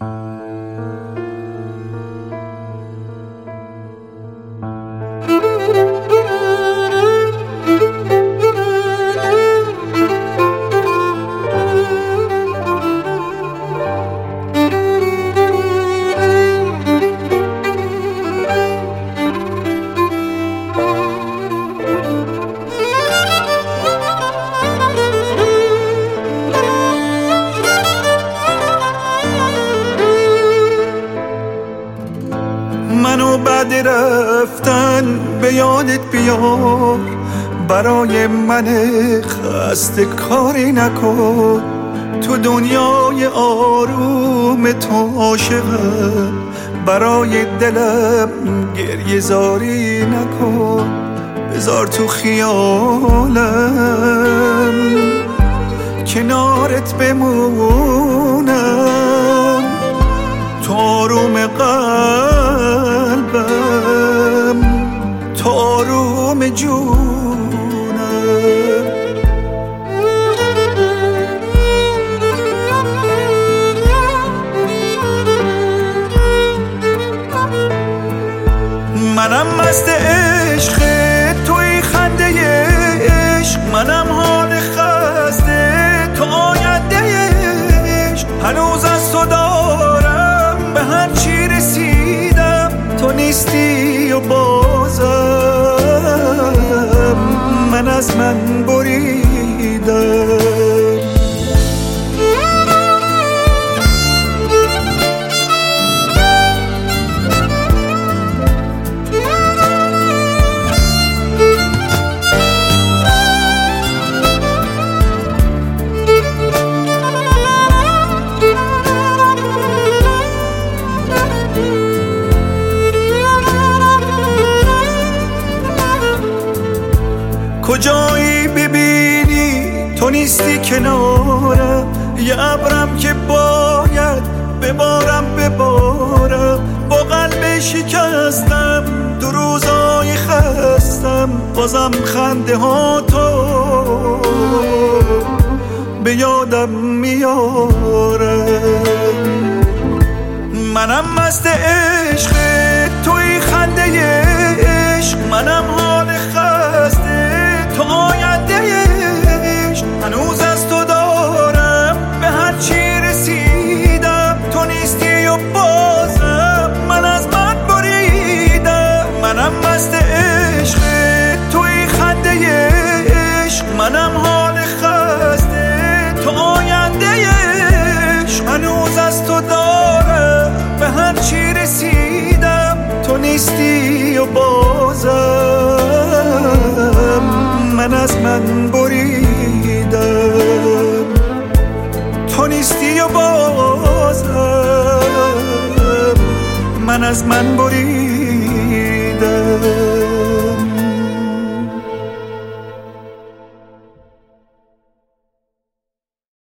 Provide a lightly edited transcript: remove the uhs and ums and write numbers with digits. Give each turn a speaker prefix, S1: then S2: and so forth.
S1: منو بعد رفتن به یادت بیار، برای من خسته کاری نکن. تو دنیای آروم تو عاشقم، برای دلم گریه زاری نکن. بذار تو خیالم کنارت بمونم، تو آروم قلبم، تو آروم جونم. منم مست عشق توی خنده عشق، منم حال خسته تو آینده عشق. هنوز از تو دارم به هر چی رسیدم، تو نیستی و بازم من از من بریدم. کجایی ببینی تو نیستی کنارم، یه ابرم که باید ببارم. با قلب شکستم دو روزای خستم، بازم خنده ها تو به یادم میاره. منم مست عشق توی خنده عشق، منم حال خسته تو آینده عشق. هنوز از تو دارم به هر چی رسیدم، تو نیستی و بازم من از من بریدم. منم مست عشق توی خنده عشق، منم حال خسته تو آینده عشق. هنوز از تو دارم به هر چی رسیدم، تو نیستی و بازم من از من بریدم. تو نیستی و بازم من از من بریدم.